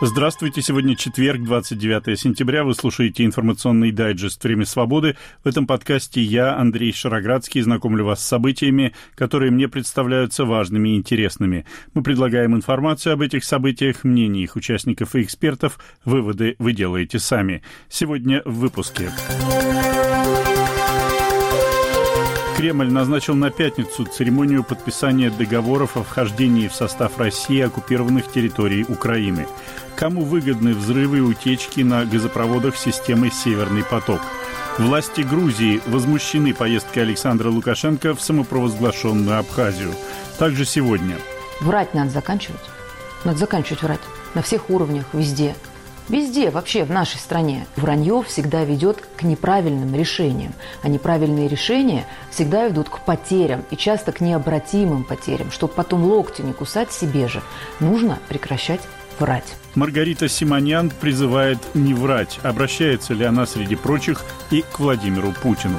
Здравствуйте. Сегодня четверг, 29 сентября. Вы слушаете информационный дайджест «Время свободы». В этом подкасте я, Андрей Шароградский, знакомлю вас с событиями, которые мне представляются важными и интересными. Мы предлагаем информацию об этих событиях, мнения их участников и экспертов. Выводы вы делаете сами. Сегодня в выпуске. Кремль назначил на пятницу церемонию подписания договоров о вхождении в состав России оккупированных территорий Украины. Кому выгодны взрывы и утечки на газопроводах системы «Северный поток»? Власти Грузии возмущены поездкой Александра Лукашенко в самопровозглашенную Абхазию. Также сегодня. Врать надо заканчивать. Надо заканчивать врать. На всех уровнях, везде. Везде, вообще, в нашей стране. Вранье всегда ведет к неправильным решениям. А неправильные решения всегда ведут к потерям. И часто к необратимым потерям. Чтобы потом локти не кусать себе же, нужно прекращать врать. Маргарита Симонян призывает не врать. Обращается ли она, среди прочих, и к Владимиру Путину?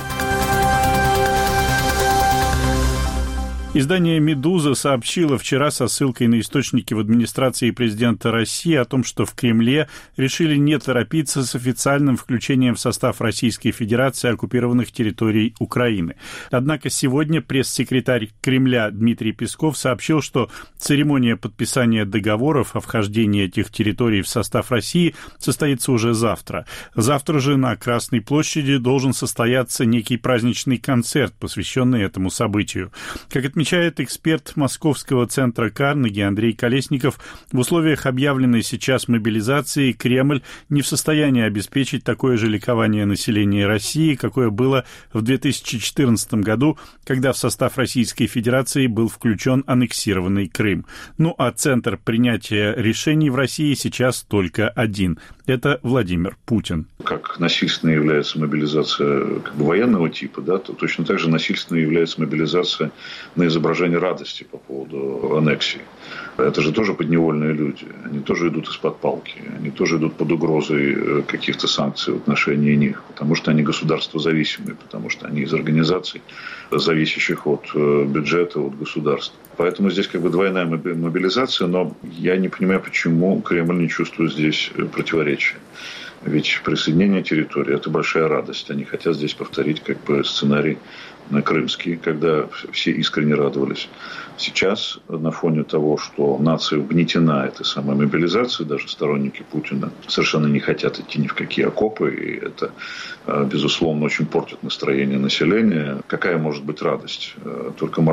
Издание «Медуза» сообщило вчера со ссылкой на источники в администрации президента России о том, что в Кремле решили не торопиться с официальным включением в состав Российской Федерации оккупированных территорий Украины. Однако сегодня пресс-секретарь Кремля Дмитрий Песков сообщил, что церемония подписания договоров о вхождении этих территорий в состав России состоится уже завтра. Завтра же на Красной площади должен состояться некий праздничный концерт, посвященный этому событию. Как отмечает эксперт Московского центра Карнеги Андрей Колесников, в условиях объявленной сейчас мобилизации Кремль не в состоянии обеспечить такое же ликование населения России, какое было в 2014 году, когда в состав Российской Федерации был включен аннексированный Крым. Ну а центр принятия решений в России сейчас только один. Это Владимир Путин. Как насильственной является мобилизация военного типа, да, то точно так же насильственной является мобилизация на изображение радости по поводу аннексии. Это же тоже подневольные люди. Они тоже идут из-под палки. Они тоже идут под угрозой каких-то санкций в отношении них. Потому что они государствозависимые. Потому что они из организаций, зависящих от бюджета, от государства. Поэтому здесь двойная мобилизация. Но я не понимаю, почему Кремль не чувствует здесь противоречия. Ведь присоединение территории – это большая радость. Они хотят здесь повторить сценарий крымский, когда все искренне радовались. Сейчас, на фоне того, что нация угнетена этой самой мобилизацией, даже сторонники Путина совершенно не хотят идти ни в какие окопы, и это, безусловно, очень портит настроение населения. Какая может быть радость? Только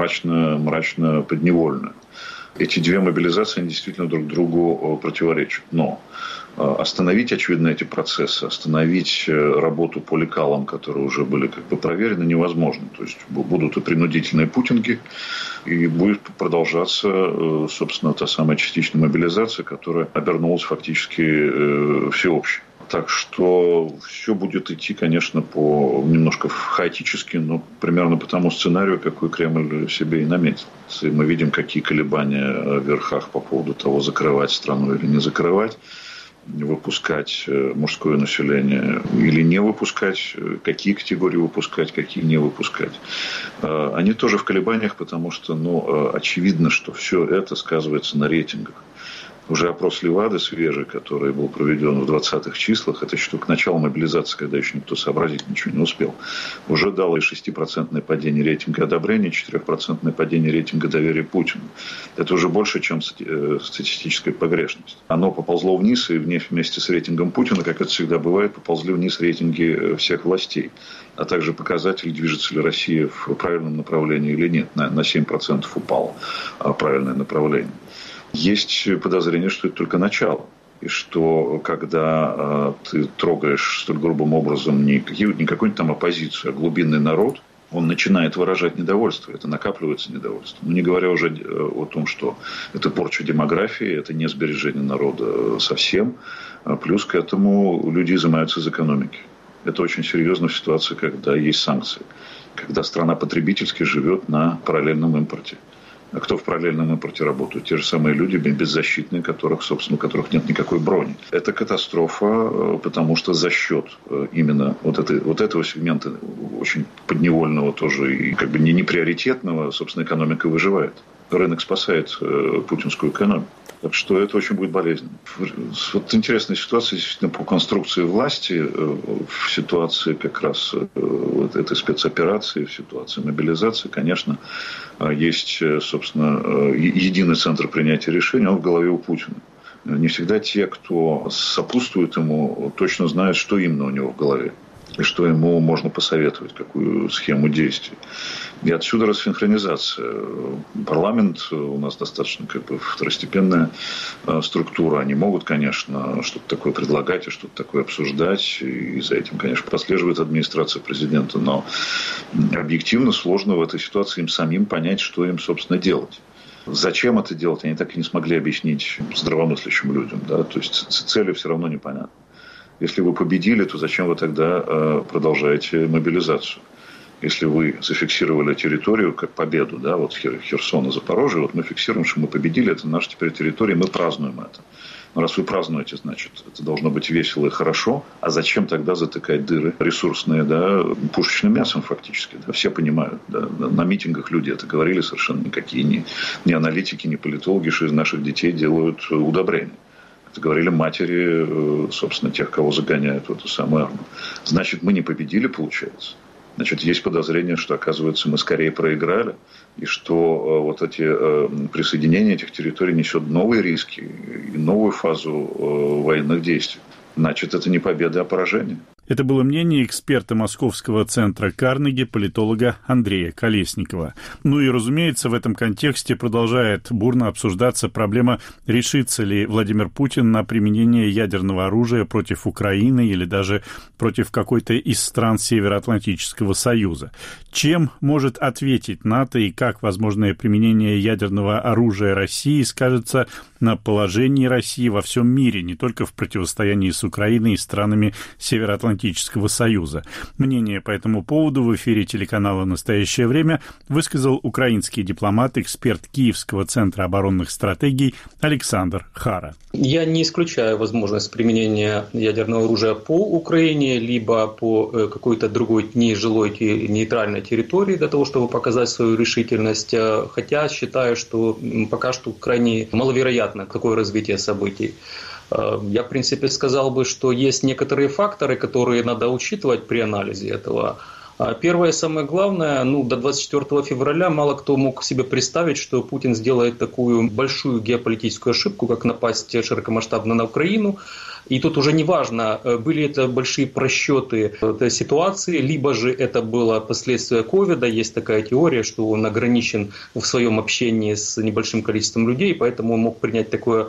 мрачно подневольная. Эти две мобилизации они действительно друг другу противоречат. Но остановить, очевидно, эти процессы, остановить работу по лекалам, которые уже были проверены, невозможно. То есть будут и принудительные путинги, и будет продолжаться, собственно, та самая частичная мобилизация, которая обернулась фактически всеобщей. Так что все будет идти, конечно, немножко хаотически, но примерно по тому сценарию, какой Кремль себе и наметил. И мы видим, какие колебания в верхах по поводу того, закрывать страну или не закрывать, выпускать мужское население или не выпускать, какие категории выпускать, какие не выпускать. Они тоже в колебаниях, потому что, очевидно, что все это сказывается на рейтингах. Уже опрос Левады свежий, который был проведен в 20-х числах, это еще только начало мобилизации, когда еще никто сообразить ничего не успел, уже дало и 6% падение рейтинга одобрения, 4% падение рейтинга доверия Путину. Это уже больше, чем статистическая погрешность. Оно поползло вниз, и вместе с рейтингом Путина, как это всегда бывает, поползли вниз рейтинги всех властей, а также показатель, движется ли Россия в правильном направлении или нет. На 7% упало правильное направление. Есть подозрение, что это только начало. И что, когда ты трогаешь столь грубым образом не какую-нибудь там оппозицию, а глубинный народ, он начинает выражать недовольство. Это накапливается недовольство. Не говоря уже о том, что это порча демографии, это не сбережение народа совсем. Плюс к этому люди изымаются из экономики. Это очень серьезно в ситуации, когда есть санкции. Когда страна потребительски живет на параллельном импорте. А кто в параллельном импорте работают? Те же самые люди, беззащитные, у которых нет никакой брони. Это катастрофа, потому что за счет именно вот этого сегмента, очень подневольного тоже и не приоритетного, собственно, экономика выживает. Рынок спасает путинскую экономику. Так что это очень будет болезненно. Вот интересная ситуация действительно по конструкции власти в ситуации как раз вот этой спецоперации, в ситуации мобилизации, конечно, есть, собственно, единый центр принятия решений, он в голове у Путина. Не всегда те, кто сопутствует ему, точно знают, что именно у него в голове. И что ему можно посоветовать, какую схему действий. И отсюда рассинхронизация. Парламент у нас достаточно второстепенная структура. Они могут, конечно, что-то такое предлагать и что-то такое обсуждать. И за этим, конечно, прослеживает администрация президента. Но объективно сложно в этой ситуации им самим понять, что им, собственно, делать. Зачем это делать, они так и не смогли объяснить здравомыслящим людям. Да? То есть цели все равно непонятны. Если вы победили, то зачем вы тогда продолжаете мобилизацию? Если вы зафиксировали территорию как победу, да, вот Херсон и Запорожье, вот мы фиксируем, что мы победили, это наша теперь территория, мы празднуем это. Но раз вы празднуете, значит, это должно быть весело и хорошо, а зачем тогда затыкать дыры ресурсные, да, пушечным мясом фактически, да, все понимают, да, на митингах люди это говорили совершенно никакие, ни аналитики, ни политологи, что из наших детей делают удобрения. Это говорили матери, собственно, тех, кого загоняют в эту самую армию. Значит, мы не победили, получается. Значит, есть подозрение, что, оказывается, мы скорее проиграли, и что вот эти присоединение этих территорий несет новые риски и новую фазу военных действий. Значит, это не победа, а поражение. Это было мнение эксперта Московского центра Карнеги, политолога Андрея Колесникова. Ну и, разумеется, в этом контексте продолжает бурно обсуждаться проблема, решится ли Владимир Путин на применение ядерного оружия против Украины или даже против какой-то из стран Североатлантического Союза. Чем может ответить НАТО и как возможное применение ядерного оружия России скажется на положении России во всем мире, не только в противостоянии с Украиной и странами Североатлантического Союза. Мнение по этому поводу в эфире телеканала «Настоящее время» высказал украинский дипломат, эксперт Киевского центра оборонных стратегий Александр Хара. Я не исключаю возможность применения ядерного оружия по Украине, либо по какой-то другой нежилой нейтральной территории для того, чтобы показать свою решительность. Хотя считаю, что пока что крайне маловероятно такое развитие событий. Я, в принципе, сказал бы, что есть некоторые факторы, которые надо учитывать при анализе этого. Первое, самое главное, до 24 февраля мало кто мог себе представить, что Путин сделает такую большую геополитическую ошибку, как напасть широкомасштабно на Украину. И тут уже не важно, были это большие просчеты этой ситуации, либо же это было последствия ковида. Есть такая теория, что он ограничен в своем общении с небольшим количеством людей, поэтому он мог принять такое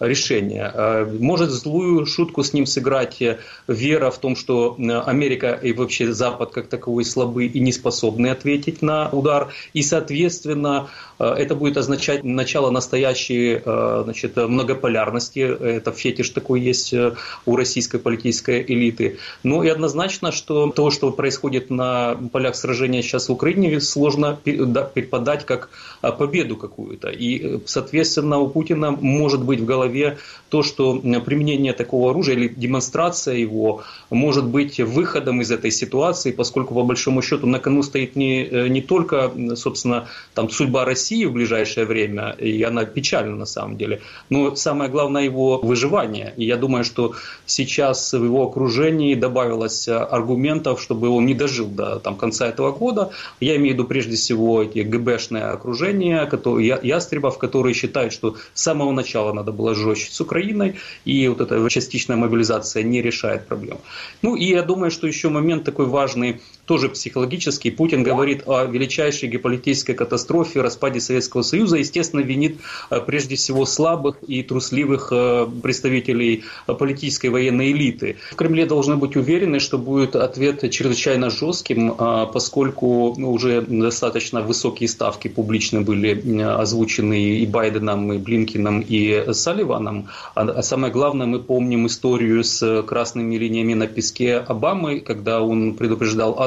решение. Может злую шутку с ним сыграть вера в том, что Америка и вообще Запад как таковой слабы и не способны ответить на удар. И, соответственно, это будет означать начало настоящей многополярности. Это фетиш такой есть у российской политической элиты. Но и однозначно, что то, что происходит на полях сражения сейчас в Украине, сложно преподать как победу какую-то. И, соответственно, у Путина может быть в голове то, что применение такого оружия или демонстрация его может быть выходом из этой ситуации, поскольку, по большому счету, на кону стоит не только, собственно, там, судьба России в ближайшее время, и она печальна на самом деле, но самое главное его выживание. И я думаю, что сейчас в его окружении добавилось аргументов, чтобы он не дожил до конца этого года. Я имею в виду прежде всего эти ГБшное окружение, ястребов, которые считают, что с самого начала надо было жестче с Украиной, и вот эта частичная мобилизация не решает проблем. И я думаю, что еще момент такой важный, тоже психологический. Путин говорит о величайшей геополитической катастрофе, распаде Советского Союза, естественно, винит прежде всего слабых и трусливых представителей политической военной элиты. В Кремле должны быть уверены, что будет ответ чрезвычайно жестким, поскольку уже достаточно высокие ставки публично были озвучены и Байденом, и Блинкеном, и Салливаном. А самое главное, мы помним историю с красными линиями на песке Обамы, когда он предупреждал о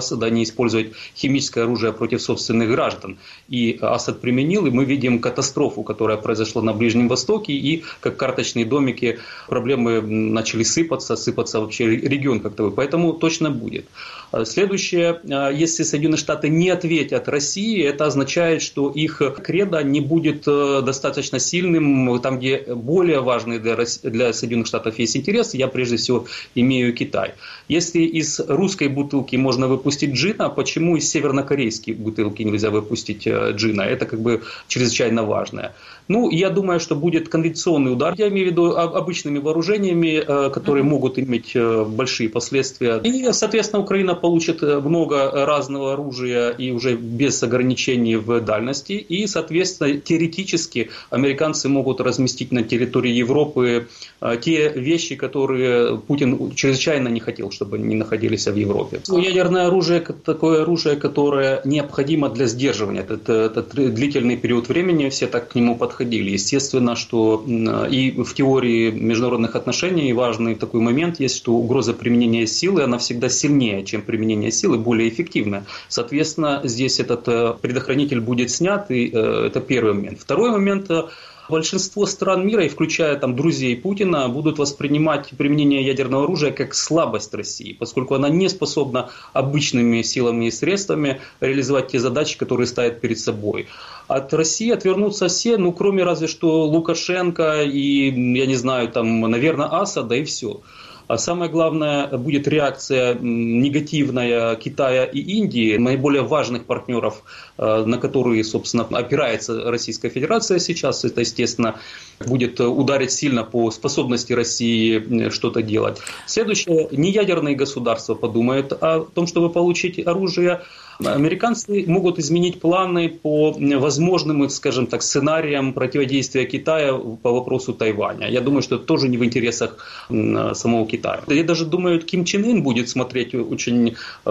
Асада не использовать химическое оружие против собственных граждан. И Асад применил, и мы видим катастрофу, которая произошла на Ближнем Востоке, и как карточные домики проблемы начали сыпаться вообще регион как таковой. Поэтому точно будет. Следующее, если Соединенные Штаты не ответят России, это означает, что их кредо не будет достаточно сильным, там, где более важный для Соединенных Штатов есть интерес, я прежде всего имею Китай. Если из русской бутылки можно выпустить джина, почему из севернокорейской бутылки нельзя выпустить джина? Это как бы чрезвычайно важное. Ну, я думаю, что будет конвенционный удар, я имею в виду обычными вооружениями, которые могут иметь большие последствия. И, соответственно, Украина получит много разного оружия и уже без ограничений в дальности. И, соответственно, теоретически американцы могут разместить на территории Европы те вещи, которые Путин чрезвычайно не хотел, чтобы они находились в Европе. Ядерное оружие – такое оружие, которое необходимо для сдерживания. Это длительный период времени, все так к нему подходили. Естественно, что и в теории международных отношений важный такой момент есть, что угроза применения силы, она всегда сильнее, чем применение силы, более эффективная. Соответственно, здесь этот предохранитель будет снят, и это первый момент. Второй момент. Большинство стран мира, и включая там друзей Путина, будут воспринимать применение ядерного оружия как слабость России, поскольку она не способна обычными силами и средствами реализовать те задачи, которые ставит перед собой. От России отвернутся все, ну, кроме разве что Лукашенко и, я не знаю, там, наверное, Асада, и все. А самое главное, будет реакция негативная Китая и Индии, наиболее важных партнеров, на которые, собственно, опирается Российская Федерация сейчас. Это, естественно, будет ударить сильно по способности России что-то делать. Следующее, неядерные государства подумают о том, чтобы получить оружие. Американцы могут изменить планы по возможным, скажем так, сценариям противодействия Китая по вопросу Тайваня. Я думаю, что это тоже не в интересах самого Китая. Я даже думаю, Ким Чен Ын будет смотреть очень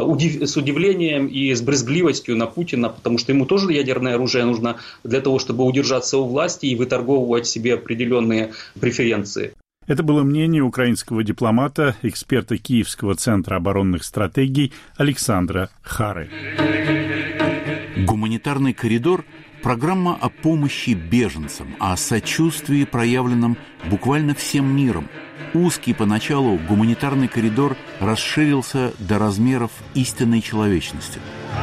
с удивлением и с брезгливостью на Путина, потому что ему тоже ядерное оружие нужно для того, чтобы удержаться у власти и выторговывать себе определенные преференции. Это было мнение украинского дипломата, эксперта Киевского центра оборонных стратегий Александра Хары. Гуманитарный коридор – программа о помощи беженцам, о сочувствии, проявленном буквально всем миром. Узкий поначалу гуманитарный коридор расширился до размеров истинной человечности.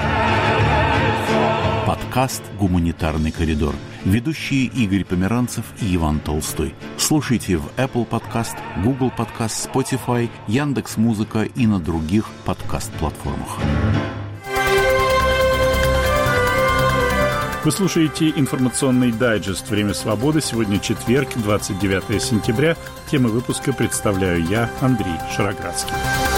Подкаст «Гуманитарный коридор». Ведущие Игорь Померанцев и Иван Толстой. Слушайте в Apple Podcast, Google Podcast, Spotify, Яндекс.Музыка и на других подкаст-платформах. Вы слушаете информационный дайджест «Время свободы». Сегодня четверг, 29 сентября. Темы выпуска представляю я, Андрей Шароградский.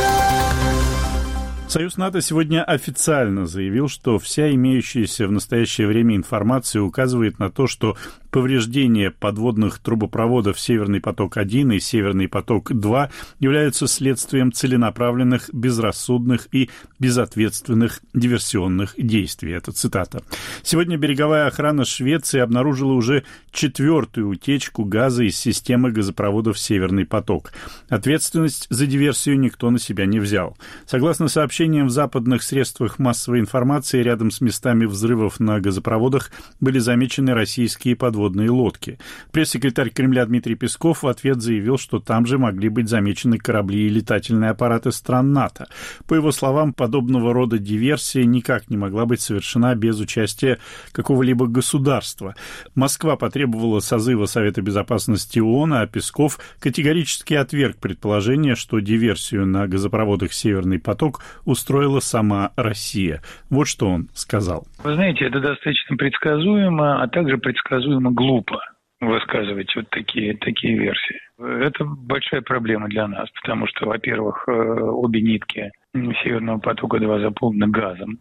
Союз НАТО сегодня официально заявил, что вся имеющаяся в настоящее время информация указывает на то, что повреждения подводных трубопроводов «Северный поток-1» и «Северный поток-2» являются следствием целенаправленных, безрассудных и безответственных диверсионных действий. Это цитата. Сегодня береговая охрана Швеции обнаружила уже 4-ю утечку газа из системы газопроводов «Северный поток». Ответственность за диверсию никто на себя не взял. Согласно сообщениям в западных средствах массовой информации, рядом с местами взрывов на газопроводах были замечены российские подводные лодки. Пресс-секретарь Кремля Дмитрий Песков в ответ заявил, что там же могли быть замечены корабли и летательные аппараты стран НАТО. По его словам, подобного рода диверсия никак не могла быть совершена без участия какого-либо государства. Москва потребовала созыва Совета Безопасности ООН, а Песков категорически отверг предположение, что диверсию на газопроводах «Северный поток» устроила сама Россия. Вот что он сказал. Вы знаете, это достаточно предсказуемо, а также предсказуемо глупо высказывать вот такие версии. Это большая проблема для нас, потому что, во-первых, обе нитки «Северного потока-2» заполнены газом.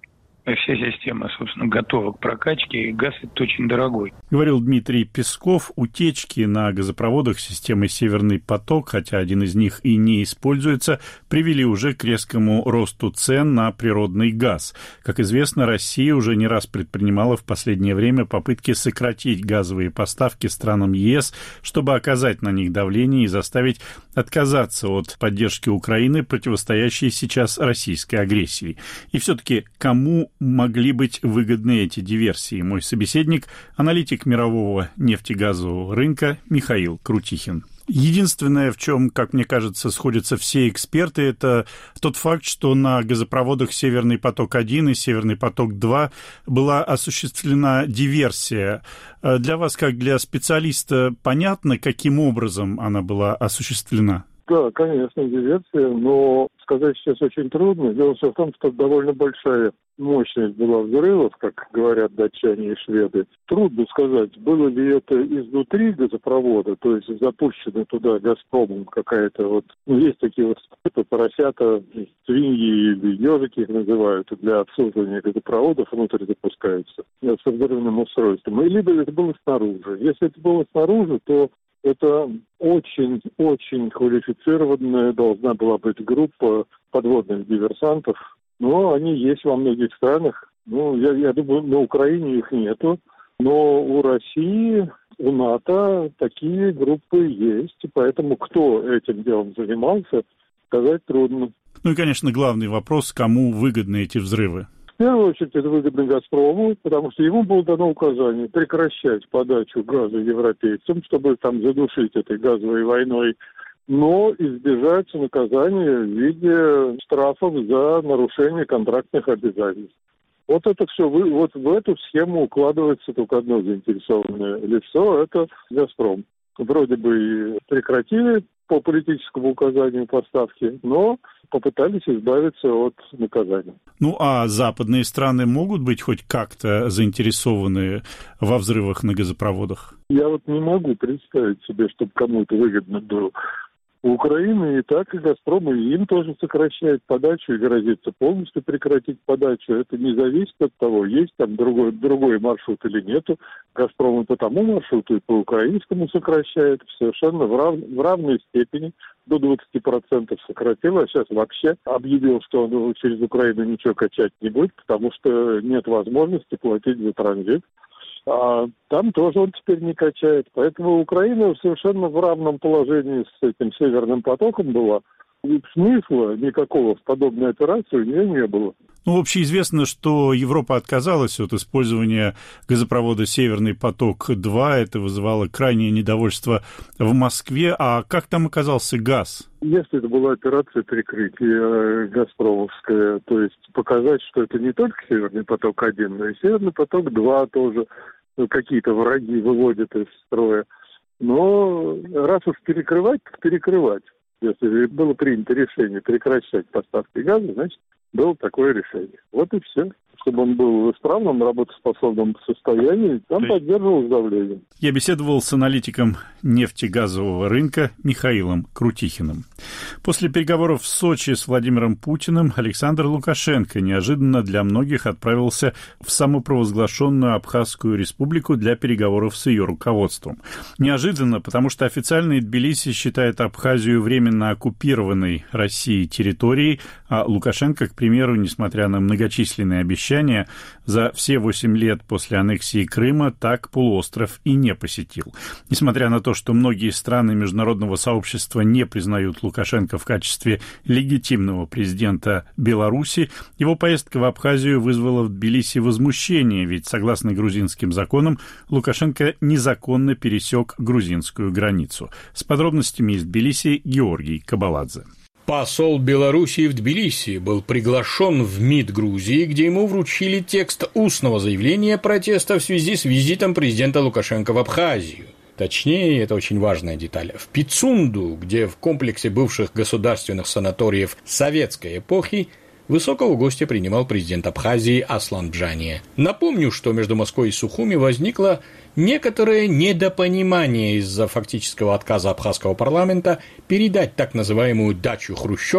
Вся система, собственно, готова к прокачке, и газ это очень дорогой. Говорил Дмитрий Песков. Утечки на газопроводах системы «Северный поток», хотя один из них и не используется, привели уже к резкому росту цен на природный газ. Как известно, Россия уже не раз предпринимала в последнее время попытки сократить газовые поставки странам ЕС, чтобы оказать на них давление и заставить отказаться от поддержки Украины, противостоящей сейчас российской агрессии. И все-таки кому могли быть выгодны эти диверсии? Мой собеседник, аналитик мирового нефтегазового рынка Михаил Крутихин. Единственное, в чем, как мне кажется, сходятся все эксперты, это тот факт, что на газопроводах «Северный поток-1» и «Северный поток-2» была осуществлена диверсия. Для вас, как для специалиста, понятно, каким образом она была осуществлена? Да, конечно, диверсия, но сказать сейчас очень трудно. Дело все в том, что довольно большая мощность была взрывов, как говорят датчане и шведы. Трудно сказать, было ли это изнутри газопровода, то есть запущена туда «Газпромом» какая-то вот... есть такие вот поросята, свиньи или ежики их называют, для обслуживания газопроводов внутрь запускаются со взрывным устройством. И либо это было снаружи. Если это было снаружи, то это очень квалифицированная должна была быть группа подводных диверсантов. Но они есть во многих странах. Я думаю, на Украине их нету. Но у России, у НАТО такие группы есть. И поэтому кто этим делом занимался, сказать трудно. Ну и, конечно, главный вопрос, кому выгодны эти взрывы? В первую очередь это выгодно «Газпрому», потому что ему было дано указание прекращать подачу газа европейцам, чтобы там задушить этой газовой войной, но избежать наказания в виде штрафов за нарушение контрактных обязательств. Вот это все, вот в эту схему укладывается только одно заинтересованное лицо, это «Газпром». Вроде бы и прекратили по политическому указанию поставки, но попытались избавиться от наказания. Ну, а западные страны могут быть хоть как-то заинтересованы во взрывах на газопроводах? Я вот не могу представить себе, чтобы кому-то выгодно было. У Украины и так, и «Газпром», и им тоже сокращает подачу и грозится полностью прекратить подачу. Это не зависит от того, есть там другой маршрут или нету. «Газпром» и по тому маршруту, и по украинскому сокращает совершенно в равной степени. До 20% сократил, а сейчас вообще объявил, что он через Украину ничего качать не будет, потому что нет возможности платить за транзит. А там тоже он теперь не качает. Поэтому Украина совершенно в равном положении с этим «Северным потоком» была. И смысла никакого в подобной операции у нее не было. Ну, общеизвестно, что Европа отказалась от использования газопровода «Северный поток-2». Это вызывало крайнее недовольство в Москве. А как там оказался газ? Если это была операция прикрытия «Газпромовская», то есть показать, что это не только «Северный поток-1», но и «Северный поток-2» тоже какие-то враги выводят из строя. Но раз уж перекрывать, то перекрывать. Если было принято решение прекращать поставки газа, значит, было такое решение. Вот и все. Чтобы он был в исправном, работоспособном состоянии, там поддерживалось давление. Я беседовал с аналитиком нефтегазового рынка Михаилом Крутихиным. После переговоров в Сочи с Владимиром Путиным Александр Лукашенко неожиданно для многих отправился в самопровозглашенную Абхазскую республику для переговоров с ее руководством. Неожиданно, потому что официально Тбилиси считает Абхазию временно оккупированной Россией территорией, а Лукашенко, к примеру, несмотря на многочисленные обещания, за все 8 лет после аннексии Крыма так полуостров и не посетил. Несмотря на то, что многие страны международного сообщества не признают Лукашенко в качестве легитимного президента Беларуси, его поездка в Абхазию вызвала в Тбилиси возмущение, ведь, согласно грузинским законам, Лукашенко незаконно пересек грузинскую границу. С подробностями из Тбилиси Георгий Кабаладзе. Посол Белоруссии в Тбилиси был приглашен в МИД Грузии, где ему вручили текст устного заявления протеста в связи с визитом президента Лукашенко в Абхазию. Точнее, это очень важная деталь, в Пицунду, где в комплексе бывших государственных санаториев советской эпохи высокого гостя принимал президент Абхазии Аслан Бжания. Напомню, что между Москвой и Сухуми возникло некоторое недопонимание из-за фактического отказа абхазского парламента передать так называемую дачу Хрущева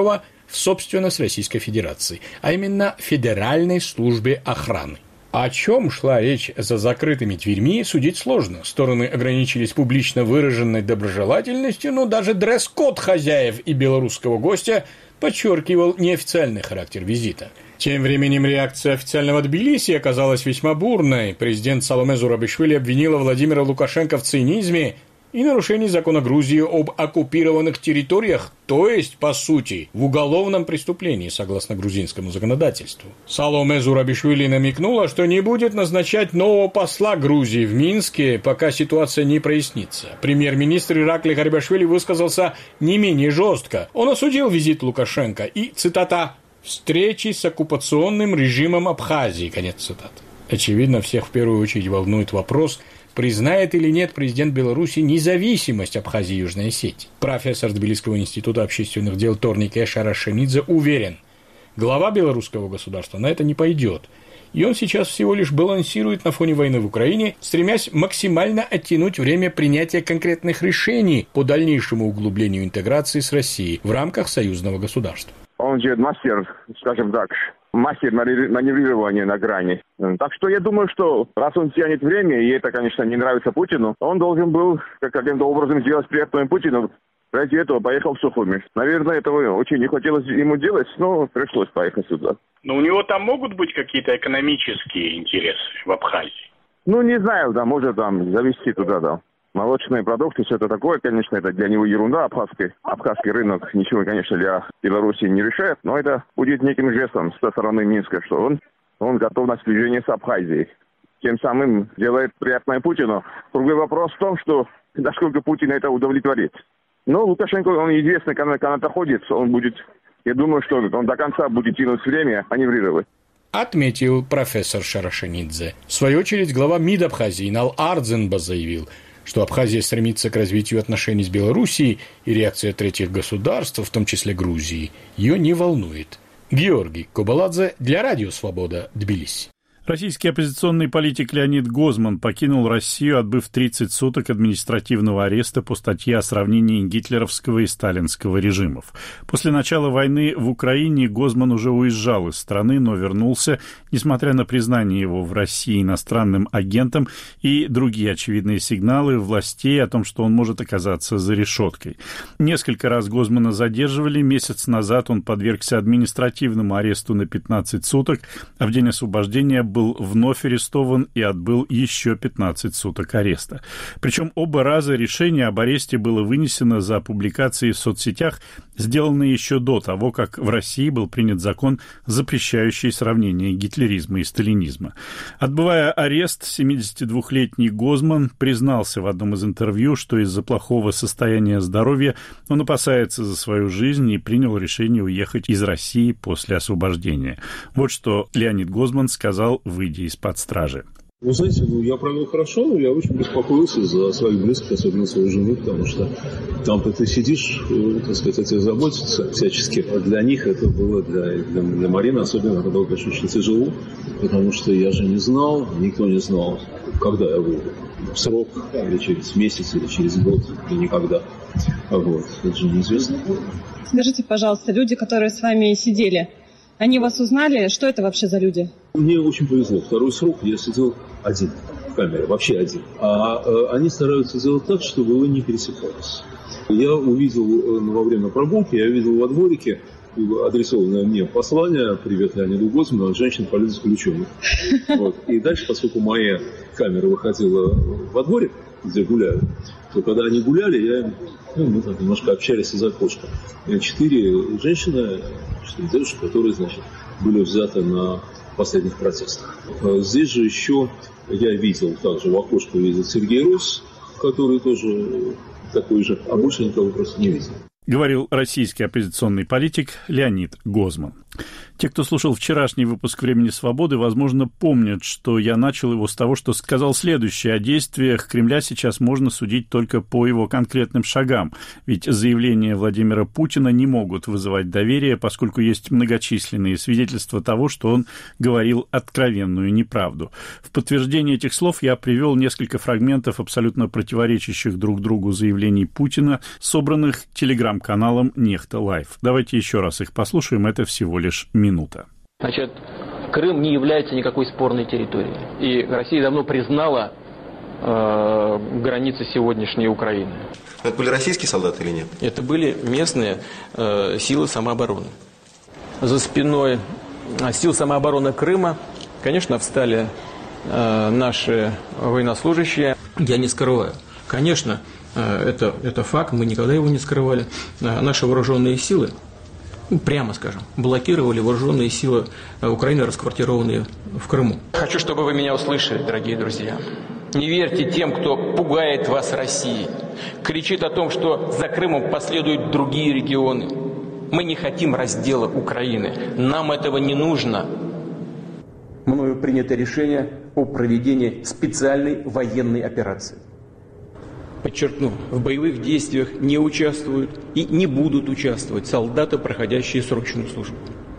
в собственность Российской Федерации, а именно Федеральной службе охраны. О чем шла речь за закрытыми дверьми, судить сложно. Стороны ограничились публично выраженной доброжелательностью, но даже дресс-код хозяев и белорусского гостя подчеркивал неофициальный характер визита. Тем временем реакция официального Тбилиси оказалась весьма бурной. Президент Саломе Зурабишвили обвинила Владимира Лукашенко в цинизме и нарушении закона Грузии об оккупированных территориях, то есть, по сути, в уголовном преступлении, согласно грузинскому законодательству. Саломе Зурабишвили намекнула, что не будет назначать нового посла Грузии в Минске, пока ситуация не прояснится. Премьер-министр Иракли Гарибашвили высказался не менее жестко. Он осудил визит Лукашенко и, цитата, «встречи с оккупационным режимом Абхазии», конец цитаты. Очевидно, всех в первую очередь волнует вопрос, признает или нет президент Беларуси независимость Абхазии и Южной Осетии. Профессор Тбилисского института общественных дел Торнике Шарашенидзе уверен, глава белорусского государства на это не пойдет. И он сейчас всего лишь балансирует на фоне войны в Украине, стремясь максимально оттянуть время принятия конкретных решений по дальнейшему углублению интеграции с Россией в рамках союзного государства. Он же мастер, скажем так, мастер маневрирования на грани. Так что я думаю, что раз он тянет время, и это, конечно, не нравится Путину, он должен был каким-то образом сделать приятное Путину. Ради этого поехал в Сухуми. Наверное, этого очень не хотелось ему делать, но пришлось поехать сюда. Но у него там могут быть какие-то экономические интересы в Абхазии? Ну, не знаю, да, может там завести туда, да. Молочные продукты, все это такое, конечно, это для него ерунда, абхазский рынок ничего, конечно, для Беларуси не решает, но это будет неким жестом со стороны Минска, что он готов на сближение с Абхазией. Тем самым делает приятное Путину. Другой вопрос в том, что насколько Путин это удовлетворит. Но Лукашенко, он известный канатоходец, он будет, я думаю, что он до конца будет тянуть время, маневрировать. Отметил профессор Шарашенидзе. В свою очередь, глава МИД Абхазии Инал Ардзенба заявил, что Абхазия стремится к развитию отношений с Белоруссией, и реакция третьих государств, в том числе Грузии, ее не волнует. Георгий Кобаладзе для Радио Свобода, Тбилиси. Российский оппозиционный политик Леонид Гозман покинул Россию, отбыв 30 суток административного ареста по статье о сравнении гитлеровского и сталинского режимов. После начала войны в Украине Гозман уже уезжал из страны, но вернулся, несмотря на признание его в России иностранным агентом и другие очевидные сигналы властей о том, что он может оказаться за решеткой. Несколько раз Гозмана задерживали. Месяц назад он подвергся административному аресту на 15 суток, а в день освобождения был вновь арестован и отбыл еще 15 суток ареста. Причем оба раза решение об аресте было вынесено за публикации в соцсетях, сделанные еще до того, как в России был принят закон, запрещающий сравнение гитлеризма и сталинизма. Отбывая арест, 72-летний Гозман признался в одном из интервью, что из-за плохого состояния здоровья он опасается за свою жизнь и принял решение уехать из России после освобождения. Вот что Леонид Гозман сказал, выйдя из-под стражи. Вы знаете, я провел хорошо, но я очень беспокоился за своих близких, особенно свою жену, потому что там-то ты сидишь, так сказать, о тебе заботятся всячески. А для них это было, для Марины особенно, это было, конечно, очень тяжело, потому что я же не знал, никто не знал, когда я выйду. В срок, или через месяц, или через год, или никогда. Вот, это же неизвестно. Скажите, пожалуйста, люди, которые с вами сидели, они вас узнали? Что это вообще за люди? Мне очень повезло. Второй срок я сидел один в камере, вообще один. А они стараются сделать так, чтобы вы не пересекались. Я увидел во время прогулки, я увидел во дворике адресованное мне послание «Привет Леониду Гозману» от женщин-политзаключенных. Вот. И дальше, поскольку моя камера выходила во дворик, где гуляют, то когда они гуляли, мы так немножко общались из окошка. 4 женщины, 4 девушки, которые, значит, были взяты на последних протестах. Здесь же еще я видел, также в окошко видел Сергей Рос, который тоже такой же, а больше никого просто не видел. Говорил российский оппозиционный политик Леонид Гозман. Те, кто слушал вчерашний выпуск «Времени свободы», возможно, помнят, что я начал его с того, что сказал следующее: о действиях Кремля сейчас можно судить только по его конкретным шагам, ведь заявления Владимира Путина не могут вызывать доверие, поскольку есть многочисленные свидетельства того, что он говорил откровенную неправду. В подтверждение этих слов я привел несколько фрагментов абсолютно противоречащих друг другу заявлений Путина, собранных телеграм-каналом «Нехта Лайв». Давайте еще раз их послушаем, это всего лишь минута. Значит, Крым не является никакой спорной территорией. И Россия давно признала границы сегодняшней Украины. Это были российские солдаты или нет? Это были местные силы самообороны. За спиной сил самообороны Крыма, конечно, встали наши военнослужащие. Я не скрываю. Конечно, это факт, мы никогда его не скрывали. Наши вооруженные силы, прямо скажем, блокировали вооруженные силы Украины, расквартированные в Крыму. Хочу, чтобы вы меня услышали, дорогие друзья. Не верьте тем, кто пугает вас Россией, кричит о том, что за Крымом последуют другие регионы. Мы не хотим раздела Украины. Нам этого не нужно. Мною принято решение о проведении специальной военной операции. Подчеркну, в боевых действиях не участвуют и не будут участвовать солдаты, проходящие срочную службу.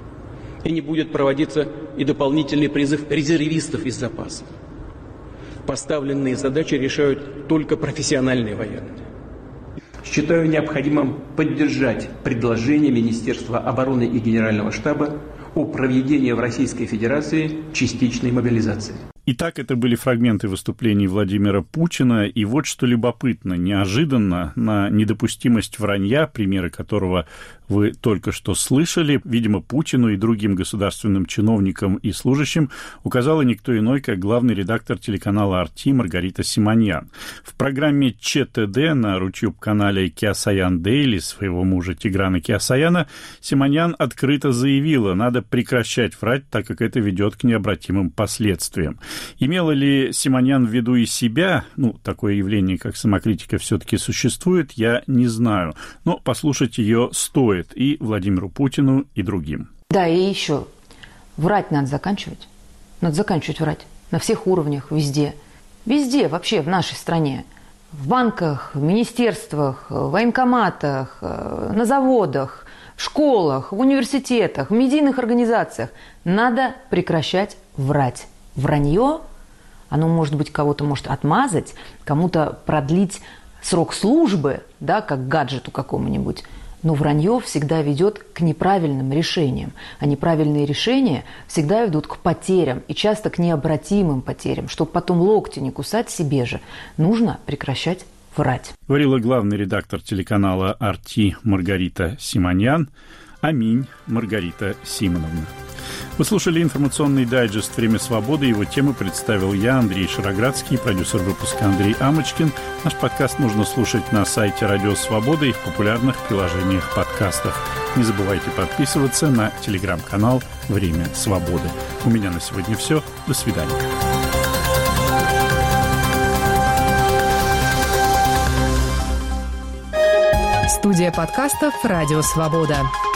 И не будет проводиться и дополнительный призыв резервистов из запаса. Поставленные задачи решают только профессиональные военные. Считаю необходимым поддержать предложение Министерства обороны и Генерального штаба о проведении в Российской Федерации частичной мобилизации. Итак, это были фрагменты выступлений Владимира Путина, и вот что любопытно, неожиданно на недопустимость вранья, примеры которого вы только что слышали, видимо, Путину и другим государственным чиновникам и служащим указала никто иной, как главный редактор телеканала «Арти» Маргарита Симоньян. В программе ЧТД на YouTube-канале «Кеосаян Дейли» своего мужа Тиграна Кеосаяна Симоньян открыто заявила, надо прекращать врать, так как это ведет к необратимым последствиям. Имела ли Симоньян в виду и себя? Такое явление, как самокритика, все-таки существует, я не знаю. Но послушать ее стоит и Владимиру Путину, и другим. Да, и еще. Врать надо заканчивать. Надо заканчивать врать. На всех уровнях, везде. Везде вообще в нашей стране. В банках, в министерствах, в военкоматах, на заводах, в школах, в университетах, в медийных организациях. Надо прекращать врать. Вранье, оно, может быть, кого-то может отмазать, кому-то продлить срок службы, да, как гаджету какому-нибудь. Но вранье всегда ведет к неправильным решениям. А неправильные решения всегда ведут к потерям, и часто к необратимым потерям. Чтобы потом локти не кусать себе же, нужно прекращать врать. Говорила главный редактор телеканала «Арти» Маргарита Симоньян. Аминь, Маргарита Симоновна. Вы слушали информационный дайджест «Время свободы». Его темы представил я, Андрей Шароградский, продюсер выпуска Андрей Амочкин. Наш подкаст можно слушать на сайте Радио Свобода и в популярных приложениях подкастов. Не забывайте подписываться на телеграм-канал «Время свободы». У меня на сегодня все. До свидания. Студия подкастов «Радио Свобода».